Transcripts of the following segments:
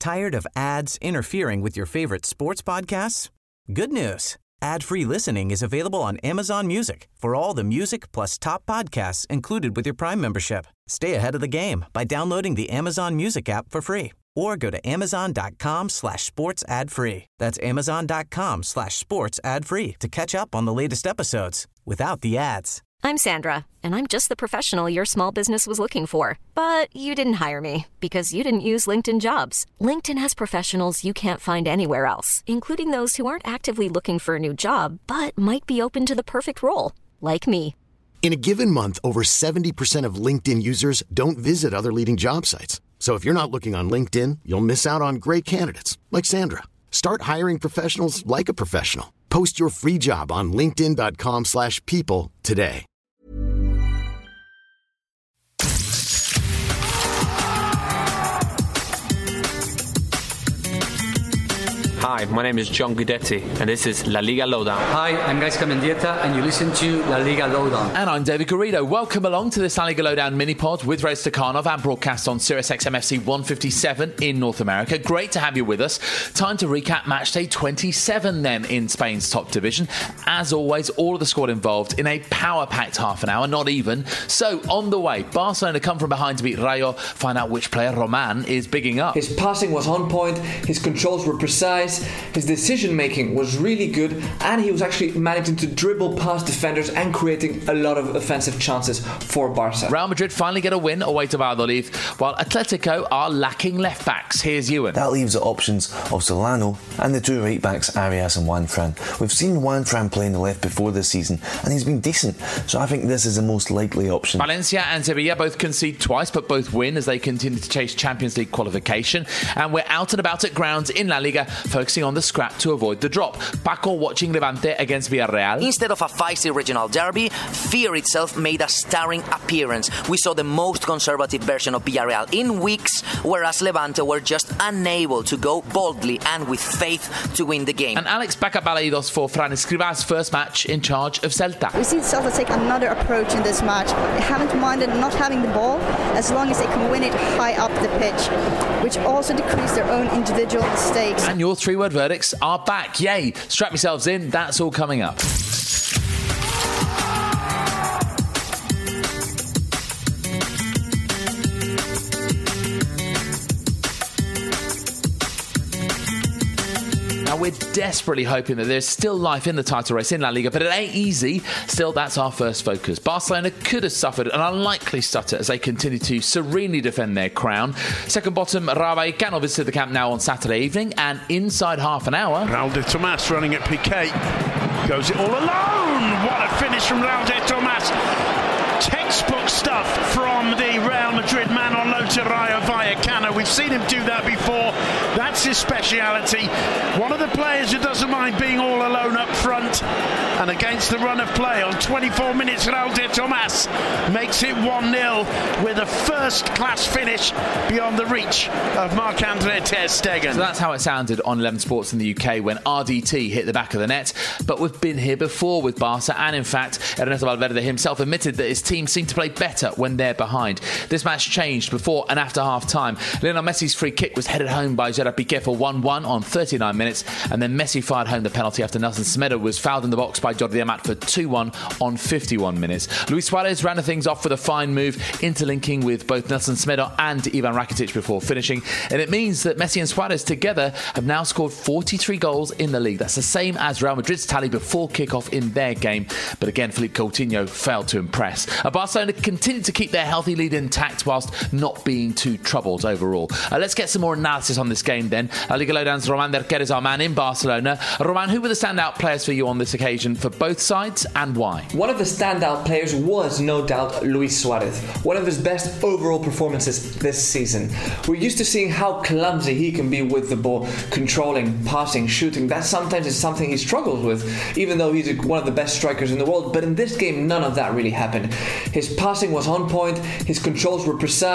Tired of ads interfering with your favorite sports podcasts? Good news. Ad-free listening is available on Amazon Music for all the music plus top podcasts included with your Prime membership. Stay ahead of the game by downloading the Amazon Music app for free or go to amazon.com/sports ad free. That's amazon.com/sports ad free to catch up on the latest episodes without the ads. I'm Sandra, and I'm just the professional your small business was looking for. But you didn't hire me because you didn't use LinkedIn Jobs. LinkedIn has professionals you can't find anywhere else, including those who aren't actively looking for a new job, but might be open to the perfect role, like me. In a given month, over 70% of LinkedIn users don't visit other leading job sites. So if you're not looking on LinkedIn, you'll miss out on great candidates like Sandra. Start hiring professionals like a professional. Post your free job on linkedin.com/people today. Hi, my name is John Guidetti, and this is La Liga Lowdown. Hi, I'm Gaisca Mendieta, and you listen to La Liga Lowdown. And I'm David Garrido. Welcome along to this La Liga Lowdown mini-pod with Rez Stakhanov and broadcast on Sirius XM FC 157 in North America. Great to have you with us. Time to recap matchday 27 then in Spain's top division. As always, all of the squad involved in a power-packed half an hour, not even. So, on the way, Barcelona come from behind to beat Rayo, find out which player Roman is bigging up. His passing was on point, his controls were precise, his decision-making was really good, and he was actually managing to dribble past defenders and creating a lot of offensive chances for Barca. Real Madrid finally get a win away to Valladolid, while Atletico are lacking left-backs. Here's Ewan. That leaves the options of Solano and the two right-backs, Arias and Juanfran. We've seen Juanfran play in the left before this season, and he's been decent, so I think this is the most likely option. Valencia and Sevilla both concede twice, but both win as they continue to chase Champions League qualification. And we're out and about at grounds in La Liga, focusing on the scrap to avoid the drop. Paco watching Levante against Villarreal. Instead of a feisty regional derby, Fear itself made a starring appearance. We saw the most conservative version of Villarreal in weeks, whereas Levante were just unable to go boldly and with faith to win the game. And Alex back at Balaidos for Fran Escribá's first match in charge of Celta. We've seen Celta take another approach in this match. They haven't minded not having the ball as long as they can win it high up the pitch, which also decrease their own individual mistakes. And your three-word verdicts are back. Yay! Strap yourselves in. That's all coming up. Now, we're desperately hoping that there's still life in the title race in La Liga, but it ain't easy. Still, that's our first focus. Barcelona could have suffered an unlikely stutter as they continue to serenely defend their crown. Second bottom, Rayo Vallecano visited the camp now on Saturday evening, and inside half an hour... Raúl de Tomàs running at Piqué. Goes it all alone. What a finish from Raúl de Tomàs. Textbook stuff from the Real Madrid man on loan to Rayo Vallecano. We've seen him do that before. That's his speciality. One of the players who doesn't mind being all alone up front. And against the run of play on 24 minutes, Raúl de Tomàs makes it 1-0 with a first-class finish beyond the reach of Marc-André ter Stegen. So that's how it sounded on 11 Sports in the UK when RDT hit the back of the net. But we've been here before with Barca, and in fact, Ernesto Valverde himself admitted that his team seemed to play better when they're behind. This match changed before and after half-time. Lionel Messi's free kick was headed home by Gerard Piqué for 1-1 on 39 minutes, and then Messi fired home the penalty after Nelson Semedo was fouled in the box by Jordi Amat for 2-1 on 51 minutes. Luis Suarez rounded things off with a fine move, interlinking with both Nelson Semedo and Ivan Rakitic before finishing, and it means that Messi and Suarez together have now scored 43 goals in the league. That's the same as Real Madrid's tally before kick-off in their game, but again, Philippe Coutinho failed to impress. Barcelona continued to keep their healthy lead intact whilst not being too troubled overall. Let's get some more analysis on this game then. La Liga Lowdown's Roman Derquer is our man in Barcelona. Roman, who were the standout players for you on this occasion for both sides and why? One of the standout players was no doubt Luis Suarez, one of his best overall performances this season. We're used to seeing how clumsy he can be with the ball, controlling, passing, shooting. That sometimes is something he struggles with, even though he's one of the best strikers in the world. But in this game, none of that really happened. His passing was on point, his controls were precise,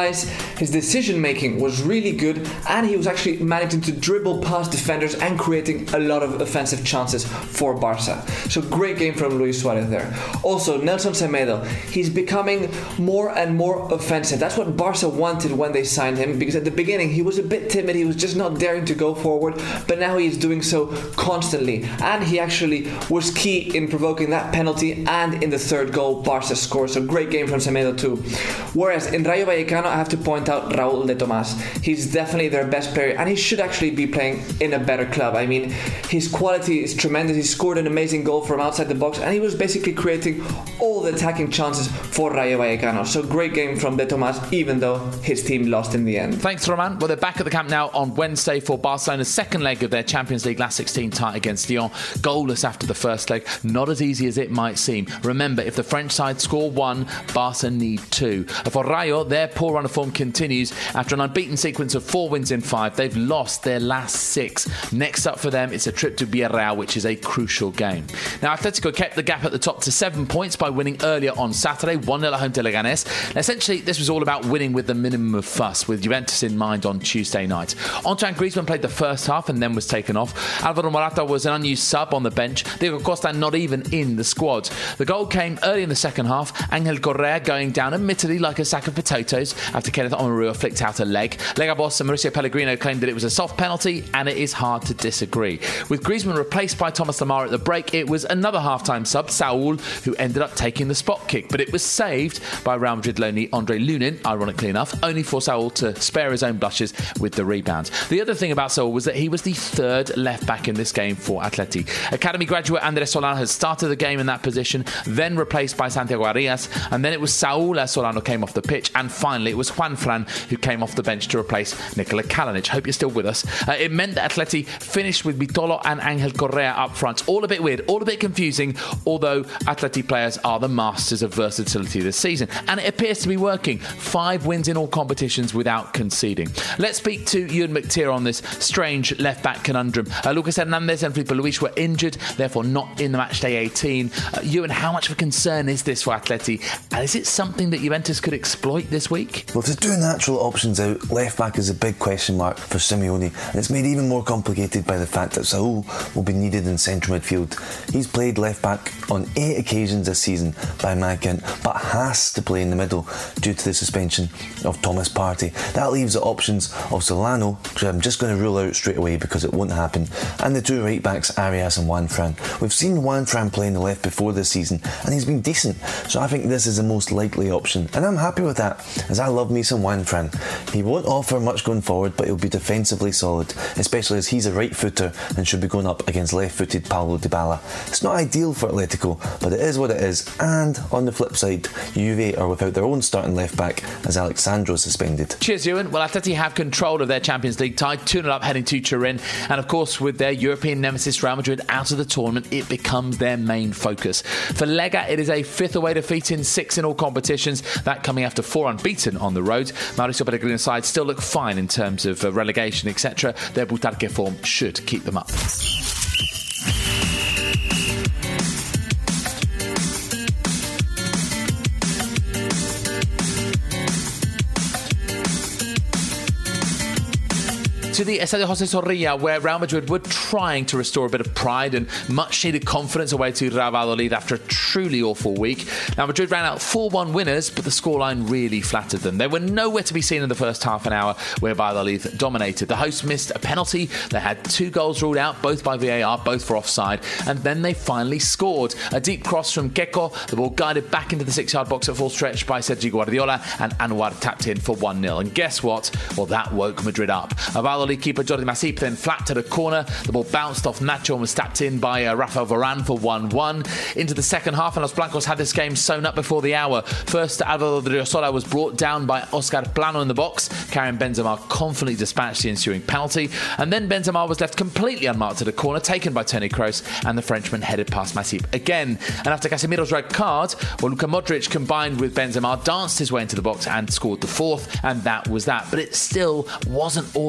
His decision making was really good, and he was actually managing to dribble past defenders and creating a lot of offensive chances for Barca. So great game from Luis Suarez there. Also, Nelson Semedo, he's becoming more and more offensive. That's what Barca wanted when they signed him, because at the beginning he was a bit timid, he was just not daring to go forward, but now he's doing so constantly, and he actually was key in provoking that penalty and in the third goal Barca scored. So great game from Semedo too. Whereas in Rayo Vallecano, I have to point out Raúl de Tomás. He's definitely their best player, and he should actually be playing in a better club. I mean, his quality is tremendous. He scored an amazing goal from outside the box, and he was basically creating all the attacking chances for Rayo Vallecano. So great game from de Tomás, even though his team lost in the end. Thanks, Roman. Well, they're back at the Camp Nou on Wednesday for Barcelona's second leg of their Champions League last 16 tie against Lyon. Goalless after the first leg. Not as easy as it might seem. Remember, if the French side score 1, Barca need 2. For Rayo, their poor run of form continues. After an unbeaten sequence of 4 wins in 5, they've lost their last 6. Next up for them, it's a trip to Villarreal, which is a crucial game. Now, Atletico kept the gap at the top to 7 points by winning earlier on Saturday, 1-0 at home to Leganés. Now, essentially, this was all about winning with the minimum of fuss, with Juventus in mind on Tuesday night. Antoine Griezmann played the first half and then was taken off. Alvaro Morata was an unused sub on the bench. Diego Costa not even in the squad. The goal came early in the second half. Angel Correa going down, admittedly like a sack of potatoes, after Kenneth Omarua flicked out a leg. Lega boss Mauricio Pellegrino claimed that it was a soft penalty, and it is hard to disagree. With Griezmann replaced by Thomas Lemar at the break, it was another half-time sub, Saúl, who ended up taking the spot kick, but it was saved by Real Madrid loanee Andre Lunin, ironically enough, only for Saúl to spare his own blushes with the rebound. The other thing about Saúl was that he was the third left-back in this game for Atleti. Academy graduate Andrés Solano has started the game in that position, then replaced by Santiago Arias, and then it was Saúl as Solano came off the pitch, and finally it was Juan Fran who came off the bench to replace Nikola Kalinic. Hope you're still with us. It meant that Atleti finished with Vitolo and Angel Correa up front. All a bit weird, all a bit confusing, although Atleti players are the masters of versatility this season, and it appears to be working. 5 wins in all competitions without conceding. Let's speak to Ewan McTeer on this strange left-back conundrum. Lucas Hernandez and Felipe Luis were injured, therefore not in the matchday 18. Ewan, how much of a concern is this for Atleti? And is it something that Juventus could exploit this week? Well, with 2 natural options out, left-back is a big question mark for Simeone, and it's made even more complicated by the fact that Saúl will be needed in central midfield. He's played left-back on 8 occasions this season by my count, but has to play in the middle due to the suspension of Thomas Partey. That leaves the options of Solano, which I'm just going to rule out straight away because it won't happen, and the 2 right-backs, Arias and Juan Fran. We've seen Juan Fran play in the left before this season, and he's been decent, so I think this is the most likely option, and I'm happy with that, as I love me some Juan Fran. He won't offer much going forward, but he'll be defensively solid, especially as he's a right footer and should be going up against left-footed Paulo Dybala. It's not ideal for Atletico, but it is what it is, and on the flip side, Juve are without their own starting left-back as Alex Sandro suspended. Cheers, Ewan. Well, Atleti have control of their Champions League tie, 2-0 up heading to Turin, and of course with their European nemesis Real Madrid out of the tournament, it becomes their main focus. For Lega, it is a 5th away defeat in 6 in all competitions, that coming after 4 unbeaten on the road. Mauricio Pellegrino's side still look fine in terms of relegation, etc. Their Butarque form should keep them up. To the Estadio José Zorrilla, where Real Madrid were trying to restore a bit of pride and much needed confidence away to Real Valladolid after a truly awful week. Now, Madrid ran out 4-1 winners, but the scoreline really flattered them. They were nowhere to be seen in the first half an hour, where Valladolid dominated. The hosts missed a penalty. They had 2 goals ruled out, both by VAR, both for offside, and then they finally scored. A deep cross from Gecko, the ball guided back into the 6-yard box at full stretch by Sergi Guardiola, and Anwar tapped in for 1-0. And guess what? Well, that woke Madrid up. Valladolid keeper Jordi Masip then flattered a corner. The ball bounced off Nacho and was tapped in by Rafael Varane for 1-1. Into the second half, and Los Blancos had this game sewn up before the hour. First, Álvaro Odriozola was brought down by Oscar Plano in the box. Karim Benzema confidently dispatched the ensuing penalty, and then Benzema was left completely unmarked at a corner taken by Toni Kroos, and the Frenchman headed past Masip again. And after Casemiro's red card, Luka Modric combined with Benzema danced his way into the box and scored the 4th, and that was that. But it still wasn't all that convincing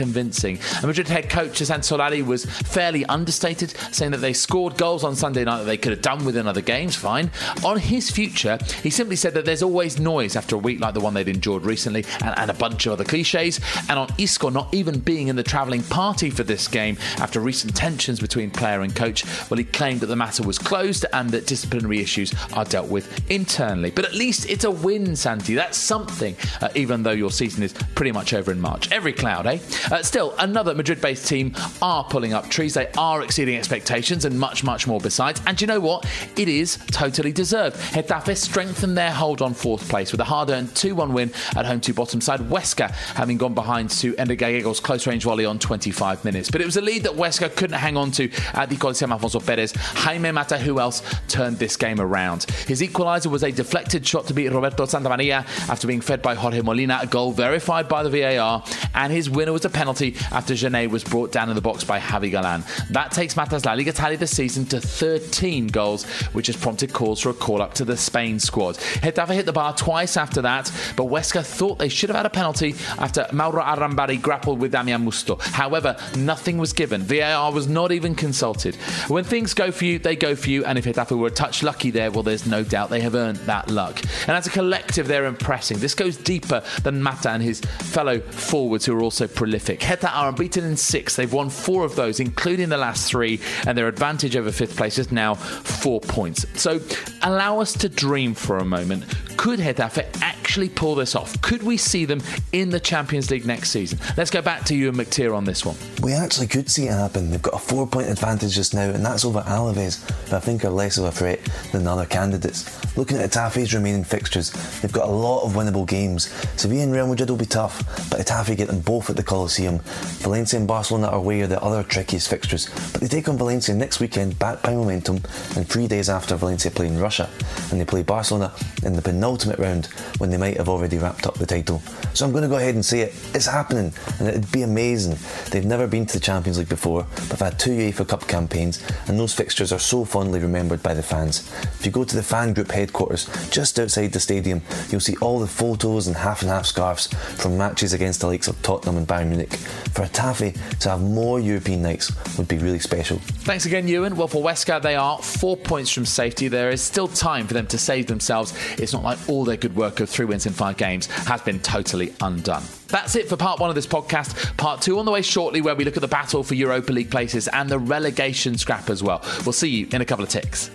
convincing. And Madrid head coach Hasan Solari was fairly understated, saying that they scored goals on Sunday night that they could have done with in other games, fine. On his future, he simply said that there's always noise after a week like the one they'd endured recently, and a bunch of other cliches. And on Isco not even being in the travelling party for this game after recent tensions between player and coach, well, he claimed that the matter was closed and that disciplinary issues are dealt with internally. But at least it's a win, Santi. That's something, even though your season is pretty much over in March. Every cloud, eh? Still, another Madrid-based team are pulling up trees. They are exceeding expectations and much, much more besides. And you know what? It is totally deserved. Getafe strengthened their hold on fourth place with a hard-earned 2-1 win at home to bottom side Huesca, having gone behind to Ender Gallego's close-range volley on 25 minutes. But it was a lead that Huesca couldn't hang on to at the Coliseum Alfonso Perez. Jaime Mata, who else, turned this game around. His equaliser was a deflected shot to beat Roberto Santamaria after being fed by Jorge Molina, a goal verified by the VAR, and his winner was a penalty after Genet was brought down in the box by Javi Galan. That takes Mata's La Liga tally this season to 13 goals, which has prompted calls for a call-up to the Spain squad. Getafe hit the bar twice after that, but Huesca thought they should have had a penalty after Mauro Arrambari grappled with Damian Musto. However, nothing was given. VAR was not even consulted. When things go for you, they go for you, and if Getafe were a touch lucky there, well, there's no doubt they have earned that luck. And as a collective, they're impressing. This goes deeper than Mata and his fellow forwards, who are also prolific. Getafe are unbeaten in 6. They've won 4 of those, including the last 3, and their advantage over 5th place is now 4 points. So allow us to dream for a moment. Could Getafe actually pull this off? Could we see them in the Champions League next season? Let's go back to you and McTeer on this one. We actually could see it happen. They've got a 4-point advantage just now, and that's over Alaves, who I think are less of a threat than the other candidates. Looking at Getafe's remaining fixtures, they've got a lot of winnable games. Sevilla and Real Madrid will be tough, but Getafe get them both at the Coliseum. Valencia and Barcelona are away are the other trickiest fixtures, but they take on Valencia next weekend, backed by momentum, and 3 days after Valencia play in Russia, and they play Barcelona in the penultimate round when they might have already wrapped up the title. So I'm going to go ahead and say it. It's happening, and it'd be amazing. They've never been to the Champions League before, but they've had 2 UEFA Cup campaigns, and those fixtures are so fondly remembered by the fans. If you go to the fan group headquarters just outside the stadium, you'll see all the photos and half scarves from matches against the likes of Tottenham and Bayern Munich. For Getafe to have more European nights would be really special. Thanks again, Ewan. Well, for Huesca, they are 4 points from safety. There is still time for them to save themselves. It's not like all their good work of 3 wins in 5 games has been totally undone. That's it for part 1 of this podcast. Part 2 on the way shortly, where we look at the battle for Europa League places and the relegation scrap as well. We'll see you in a couple of ticks.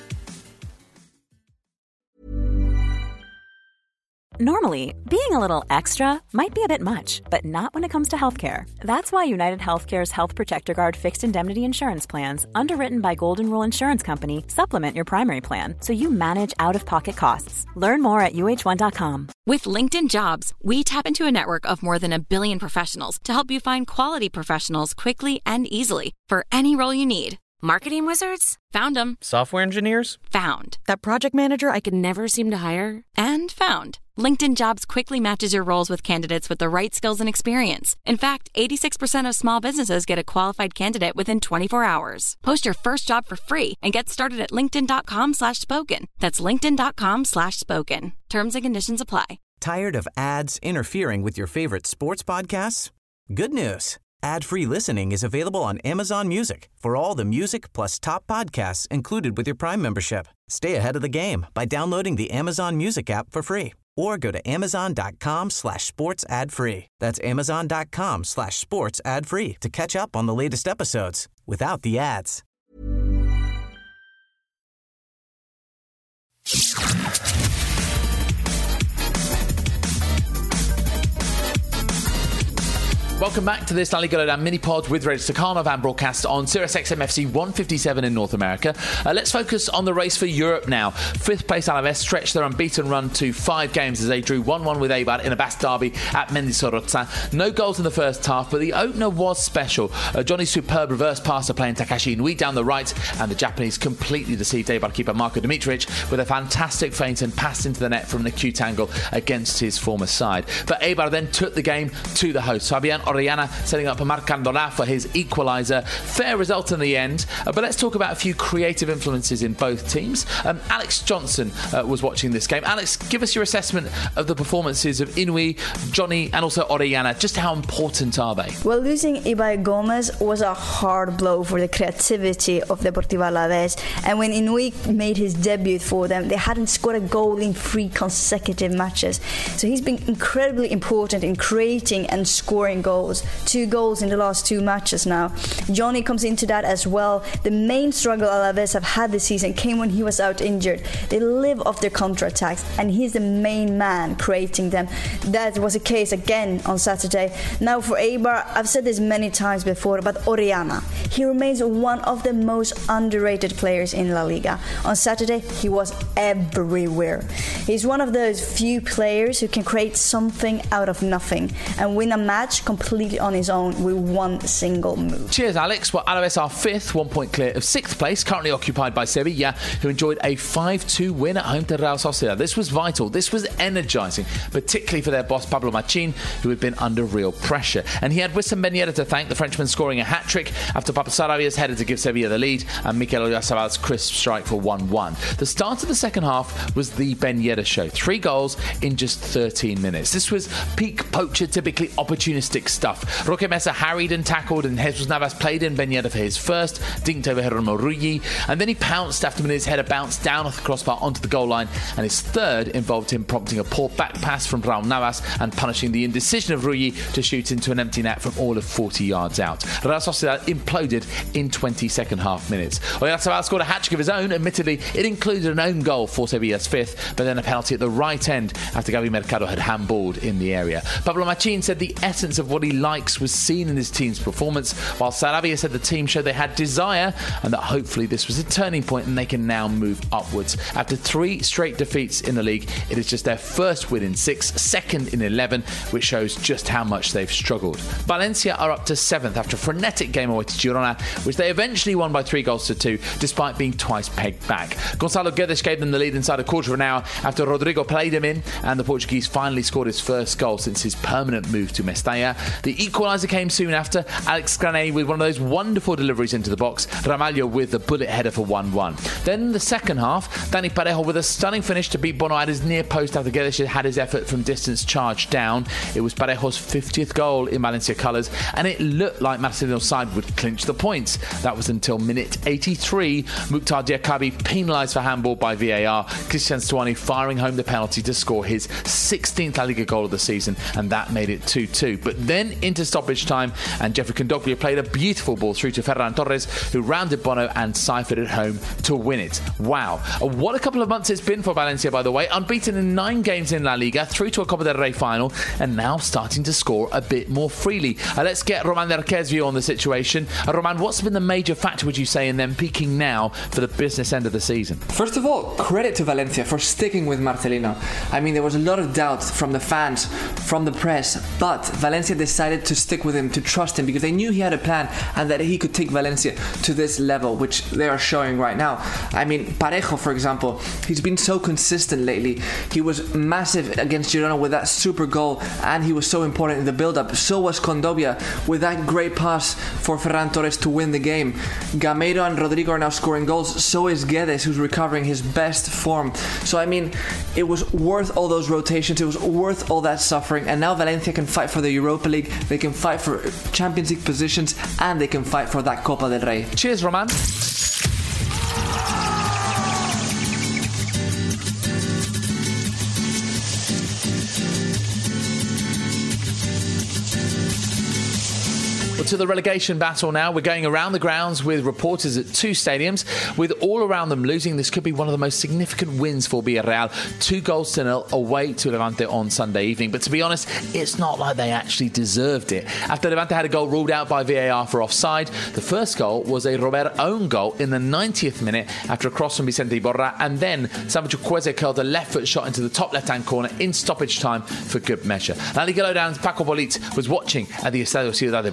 Normally, being a little extra might be a bit much, but not when it comes to healthcare. That's why United Healthcare's Health Protector Guard fixed indemnity insurance plans, underwritten by Golden Rule Insurance Company, supplement your primary plan so you manage out-of-pocket costs. Learn more at uh1.com. With LinkedIn Jobs, we tap into a network of more than 1 billion professionals to help you find quality professionals quickly and easily for any role you need. Marketing wizards? Found them. Software engineers? Found. That project manager I could never seem to hire? And found. LinkedIn Jobs quickly matches your roles with candidates with the right skills and experience. In fact, 86% of small businesses get a qualified candidate within 24 hours. Post your first job for free and get started at linkedin.com/spoken. That's linkedin.com/spoken. Terms and conditions apply. Tired of ads interfering with your favorite sports podcasts? Good news. Ad-free listening is available on Amazon Music for all the music plus top podcasts included with your Prime membership. Stay ahead of the game by downloading the Amazon Music app for free or go to amazon.com/sports ad free. That's amazon.com/sports ad free to catch up on the latest episodes without the ads. Welcome back to this La Liga Lowdown mini-pod with Reg Stakhanov and broadcast on SiriusXM FC 157 in North America. Let's focus on the race for Europe now. 5th place Alaves stretched their unbeaten run to 5 games as they drew 1-1 with Eibar in a Basque derby at Mendizorroza. No goals in the first half, but the opener was special. Johnny's superb reverse pass to playing Takashi Inui down the right, and the Japanese completely deceived Eibar keeper Marko Dimitric with a fantastic feint and pass into the net from an acute angle against his former side. But Eibar then took the game to the host. Fabian Orellana setting up for Marc Candona for his equaliser. Fair result in the end, but let's talk about a few creative influences in both teams. Alex Johnson was watching this game. Alex, give us your assessment of the performances of Inui, Johnny and also Orellana. Just how important are they? Well, losing Ibai Gomez was a hard blow for the creativity of Deportivo Alavés, and when Inui made his debut for them, they hadn't scored a goal in 3 consecutive matches. So he's been incredibly important in creating and scoring goals. 2 goals in the last 2 matches now. Johnny comes into that as well. The main struggle Alavés have had this season came when he was out injured. They live off their counter-attacks, and he's the main man creating them. That was the case again on Saturday. Now for Eibar, I've said this many times before, but Orellana, he remains one of the most underrated players in La Liga. On Saturday, he was everywhere. He's one of those few players who can create something out of nothing and win a match completely on his own with one single move. Cheers, Alex. Well, Alavés are 5th, 1 point clear of 6th place, currently occupied by Sevilla, who enjoyed a 5-2 win at home to Real Sociedad. This was vital. This was energising, particularly for their boss Pablo Machin, who had been under real pressure. And he had Wissam Ben Yedder to thank, the Frenchman scoring a hat-trick after Papa Sarabia's header to give Sevilla the lead and Mikel Oyarzabal's crisp strike for 1-1. The start of the second half was the Ben Yedder show. 3 goals in just 13 minutes. This was peak poacher, typically opportunistic stuff. Roque Mesa harried and tackled, and Jesus Navas played in Ben Yedder for his first, dinked over Jerónimo Rulli, and then he pounced after his header bounced down off the crossbar onto the goal line, and his third involved him prompting a poor back pass from Raúl Navas and punishing the indecision of Rulli to shoot into an empty net from all of 40 yards out. Real Sociedad imploded in 20 second half minutes. Oyarzabal scored a hat-trick of his own. Admittedly, it included an own goal for Sevilla's 5th, but then a penalty at the right end after Gabi Mercado had handballed in the area. Pablo Machin said the essence of what he likes was seen in his team's performance, while Sarabia said the team showed they had desire and that hopefully this was a turning point and they can now move upwards. After 3 straight defeats in the league, it is just their first win in 6, second in 11, which shows just how much they've struggled. Valencia are up to 7th after a frenetic game away to Girona, which they eventually won by 3-2, despite being twice pegged back. Gonzalo Guedes gave them the lead inside a quarter of an hour after Rodrigo played him in, and the Portuguese finally scored his first goal since his permanent move to Mestalla. The equaliser came soon after, Alex Granell with one of those wonderful deliveries into the box, Ramalho with the bullet header for 1-1. Then in the second half, Dani Parejo with a stunning finish to beat Bono at his near post after Guedes had his effort from distance charged down. It was Parejo's 50th goal in Valencia colours, and it looked like Marcelino's side would clinch the points. That was until minute 83, Mukhtar Diakabi penalised for handball by VAR, Christian Stuani firing home the penalty to score his 16th La Liga goal of the season, and that made it 2-2. But then into stoppage time, and Jeffrey Kondogbia played a beautiful ball through to Ferran Torres, who rounded Bono and ciphered it home to win it. Wow. What a couple of months it's been for Valencia, by the way. Unbeaten in 9 games in La Liga, through to a Copa del Rey final, and now starting to score a bit more freely. Let's get Roman Lerquer's view on the situation. Roman, what's been the major factor, would you say, in them peaking now for the business end of the season? First of all, credit to Valencia for sticking with Marcelino. I mean, there was a lot of doubt from the fans, from the press, but Valencia decided to stick with him, to trust him, because they knew he had a plan and that he could take Valencia to this level, which they are showing right now. I mean, Parejo, for example, he's been so consistent lately. He was massive against Girona with that super goal, and he was so important in the build-up. So was Kondogbia with that great pass for Ferran Torres to win the game. Gameiro and Rodrigo are now scoring goals. So is Guedes, who's recovering his best form. So, I mean, it was worth all those rotations. It was worth all that suffering. And now Valencia can fight for the Europa League. They can fight for Champions League positions, and they can fight for that Copa del Rey. Cheers, Roman. To the relegation battle now. We're going around the grounds with reporters at 2 stadiums. With all around them losing, this could be one of the most significant wins for Villarreal. 2-0 away to Levante on Sunday evening. But to be honest, it's not like they actually deserved it. After Levante had a goal ruled out by VAR for offside, the first goal was a Robert own goal in the 90th minute after a cross from Vicente Iborra, and then Samuel Chukwueze curled a left foot shot into the top left-hand corner in stoppage time for good measure. La Liga Lowdown's Paco Bolit was watching at the Estadio Ciudad de Valencia.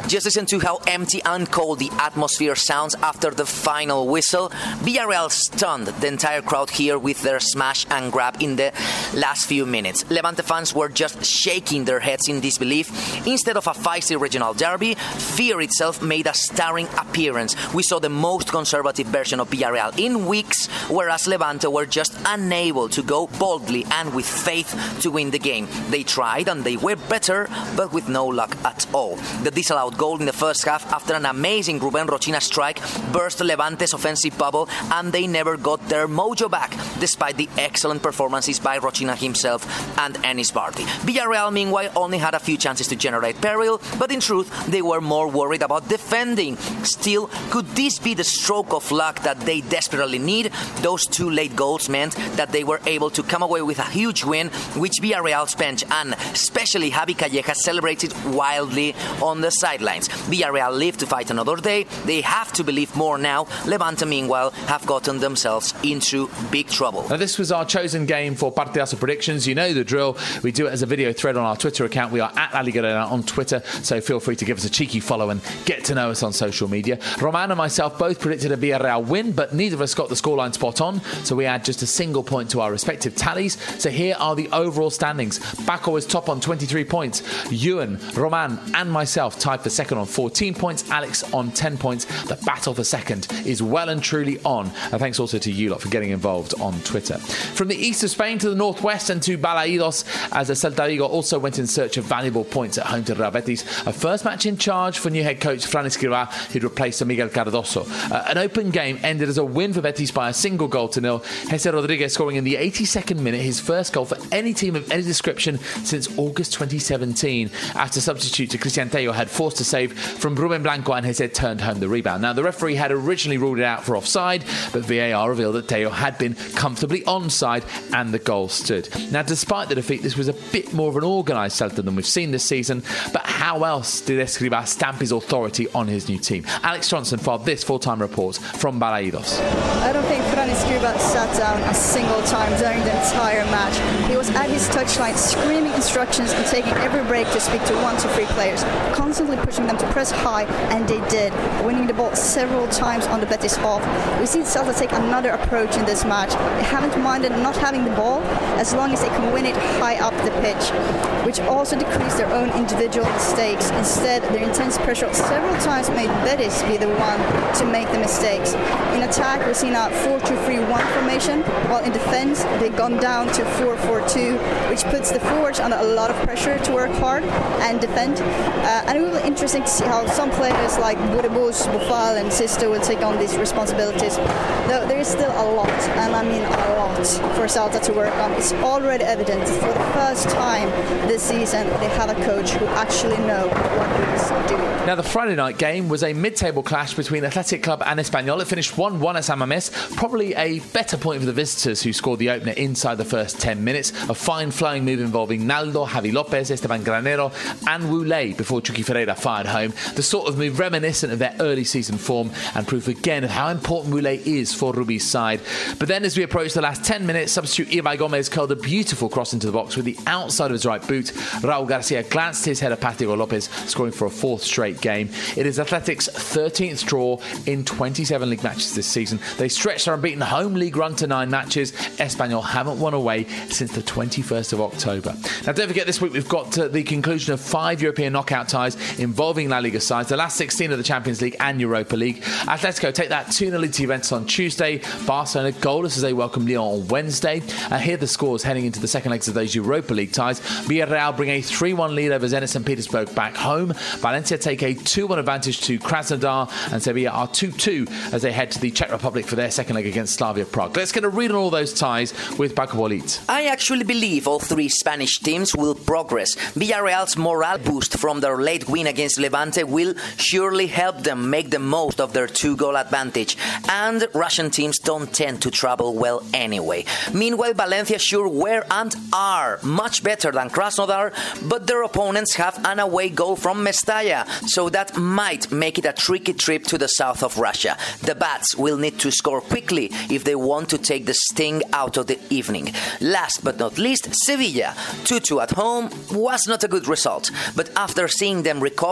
Just listen to how empty and cold the atmosphere sounds after the final whistle. Villarreal stunned the entire crowd here with their smash and grab in the last few minutes. Levante fans were just shaking their heads in disbelief. Instead of a feisty regional derby, fear itself made a starring appearance. We saw the most conservative version of Villarreal in weeks, whereas Levante were just unable to go boldly and with faith to win the game. They tried and they were better, but with no luck at all. The disallowed goal in the first half after an amazing Ruben Rochina strike burst Levante's offensive bubble, and they never got their mojo back, despite the excellent performances by Rochina himself and Enis Barty. Villarreal, meanwhile, only had a few chances to generate peril, but in truth, they were more worried about defending. Still, could this be the stroke of luck that they desperately need? Those two late goals meant that they were able to come away with a huge win, which Villarreal's bench and especially Javi Calleja celebrated wildly on the sidelines. Villarreal live to fight another day. They have to believe more now. Levante, meanwhile, have gotten themselves into big trouble. Now, this was our chosen game for Partidazo predictions. You know the drill. We do it as a video thread on our Twitter account. We are at La Liga Lowdown on Twitter, so feel free to give us a cheeky follow and get to know us on social media. Roman and myself both predicted a Villarreal win, but neither of us got the scoreline spot on, so we add just a single point to our respective tallies. So here are the overall standings. Paco is top on 23 points. Ewan, Roman and myself tied for second on 14 points. Alex on 10 points. The battle for second is well and truly on. And thanks also to you lot for getting involved on Twitter. From the east of Spain to the northwest and to Balaidos, as the Celta Vigo also went in search of valuable points at home to Real Betis. A first match in charge for new head coach Fran Escribá, who'd replaced Miguel Cardoso. An open game ended as a win for Betis by a single goal to nil. Jesse Rodriguez scoring in the 82nd minute, his first goal for any team of any description since August 2017, after substitute to Cristian Tello had forced a save from Ruben Blanco and Jesse turned home the rebound. Now, the referee had originally ruled it out for offside, but VAR revealed that Tello had been comfortably onside and the goal stood. Now, despite the defeat, this was a bit more of an organised Celta than we've seen this season, but how else did Escribá stamp his authority on his new team? Alex Johnson filed this full-time report from Balaidos. I don't think Fran Escribá sat down a single time during the entire match. He was at his touchline screaming instructions and taking every break to speak to 1 to 3 players, constantly pushing them to press high, and they did, winning the ball several times on the Betis half. We've seen Celta take another approach in this match. They haven't minded not having the ball as long as they can win it high up the pitch, which also decreased their own individual mistakes. Instead, their intense pressure several times made Betis be the one to make the mistakes. In attack, we've seen a 4-2-3-1 formation, while in defense, they've gone down to 4-4-2, which puts the forwards under a lot of pressure to work hard and defend. And it will be interesting to see how some players like Buribus, Boufal and Sisto will take on these responsibilities. Though there is still a lot, and I mean a lot, for Celta to work on. It's already evident for the first time this season they have a coach who actually knows what he's doing. Now, the Friday night game was a mid-table clash between Athletic Club and Espanyol. It finished 1-1 at San Mamés. Probably a better point for the visitors, who scored the opener inside the first 10 minutes. A fine flowing move involving Naldo, Javi Lopez, Esteban Granero and Woulé before Chucky Ferreira fired home. The sort of move reminiscent of their early season form and proof again of how important Woulé is for Rubi's side. But then as we approached the last 10 minutes, substitute Ibai Gomez curled a beautiful cross into the box with the outside of his right boot. Raul Garcia glanced his header past Diego Lopez, scoring for a fourth straight game. It is Athletic's 13th draw in 27 league matches this season. They stretched their unbeaten home league run to 9 matches. Espanyol haven't won away since the 21st of October. Now, don't forget, this week we've got the conclusion of 5 European knockout ties involving La Liga sides, the last 16 of the Champions League and Europa League. Atletico take that 2-0 into Juventus on Tuesday. Barcelona goalless as they welcome Lyon on Wednesday. Here are the scores heading into the second legs of those Europa League ties. Villarreal bring a 3-1 lead over Zenit St. Petersburg back home. Valencia take a 2-1 advantage to Krasnodar, and Sevilla are 2-2 as they head to the Czech Republic for their second leg against Slavia Prague. Let's get a read on all those ties with Paco Bolit. I actually believe all 3 Spanish teams will progress. Villarreal's morale boost from their late win against Levante will surely help them make the most of their 2-goal advantage, and Russian teams don't tend to travel well anyway. Meanwhile, Valencia sure were and are much better than Krasnodar, but their opponents have an away goal from Mestalla, so that might make it a tricky trip to the south of Russia. The Bats will need to score quickly if they want to take the sting out of the evening. Last but not least, Sevilla. 2-2 at home was not a good result, but after seeing them recover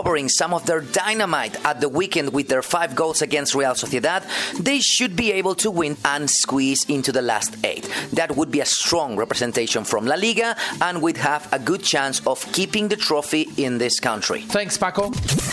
recovering some of their dynamite at the weekend with their 5 goals against Real Sociedad, they should be able to win and squeeze into the last 8. That would be a strong representation from La Liga, and we'd have a good chance of keeping the trophy in this country. Thanks, Paco.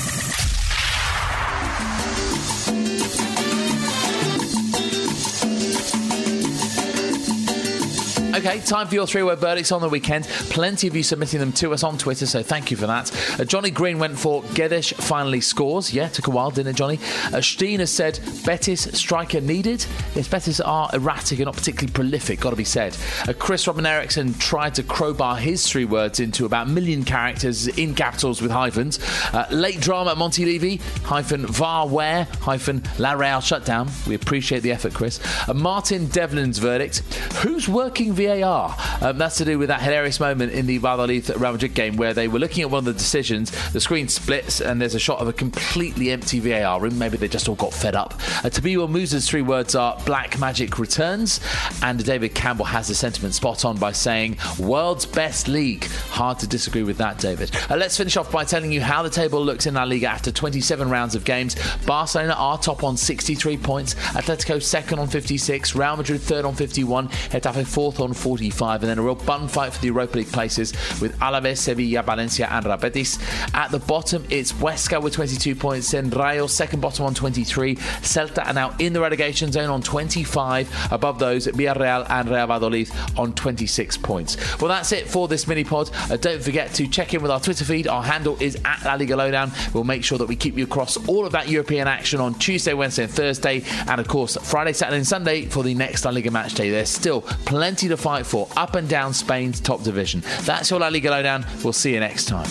Okay, time for your 3-word verdicts on the weekend. Plenty of you submitting them to us on Twitter, so thank you for that. Johnny Green went for Guedes finally scores. Yeah, took a while, didn't it, Johnny? Steen has said Betis striker needed. Yes, Betis are erratic and not particularly prolific, got to be said. Chris Robin Eriksson tried to crowbar his 3 words into about 1 million characters in capitals with hyphens. Late drama at Monty Levy, -VAR where, -La Real shutdown. We appreciate the effort, Chris. Martin Devlin's verdict. Who's working VAR? That's to do with that hilarious moment in the Valladolid Real Madrid game where they were looking at one of the decisions, the screen splits and there's a shot of a completely empty VAR room. Maybe they just all got fed up. Tabio Musa's 3 words are black magic returns, and David Campbell has the sentiment spot on by saying world's best league. Hard to disagree with that, David. Let's finish off by telling you how the table looks in La Liga after 27 rounds of games. Barcelona are top on 63 points, Atletico second on 56, Real Madrid third on 51, Getafe fourth on 45, and then a real bun fight for the Europa League places with Alaves, Sevilla, Valencia and Real Betis. At the bottom, it's Huesca with 22 points, then Rayo second bottom on 23. Celta are now in the relegation zone on 25. Above those, Villarreal and Real Valladolid on 26 points. Well, that's it for this mini-pod. Don't forget to check in with our Twitter feed. Our handle is @La Liga Lowdown. We'll make sure that we keep you across all of that European action on Tuesday, Wednesday and Thursday, and of course Friday, Saturday and Sunday for the next La Liga match day. There's still plenty to fight for up and down Spain's top division. That's your La Liga Lowdown. We'll see you next time.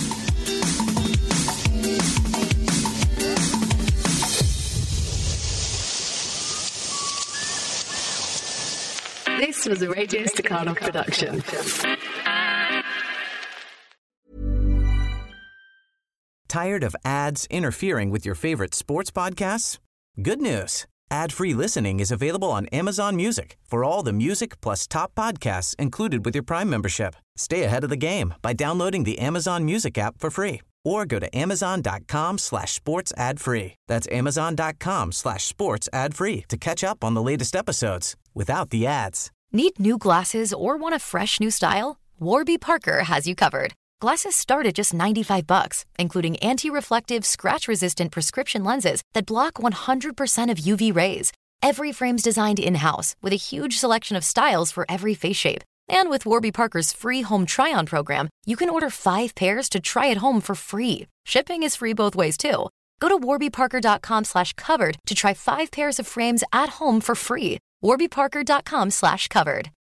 This was a Radio Staccato production. Tired of ads interfering with your favorite sports podcasts? Good news. Ad-free listening is available on Amazon Music for all the music plus top podcasts included with your Prime membership. Stay ahead of the game by downloading the Amazon Music app for free or go to amazon.com/sports ad free. That's amazon.com/sports ad free to catch up on the latest episodes without the ads. Need new glasses or want a fresh new style? Warby Parker has you covered. Glasses start at just $95, including anti-reflective, scratch-resistant prescription lenses that block 100% of UV rays. Every frame's designed in-house with a huge selection of styles for every face shape. And with Warby Parker's free home try-on program, you can order 5 pairs to try at home for free. Shipping is free both ways, too. Go to warbyparker.com/covered to try 5 pairs of frames at home for free. warbyparker.com/covered.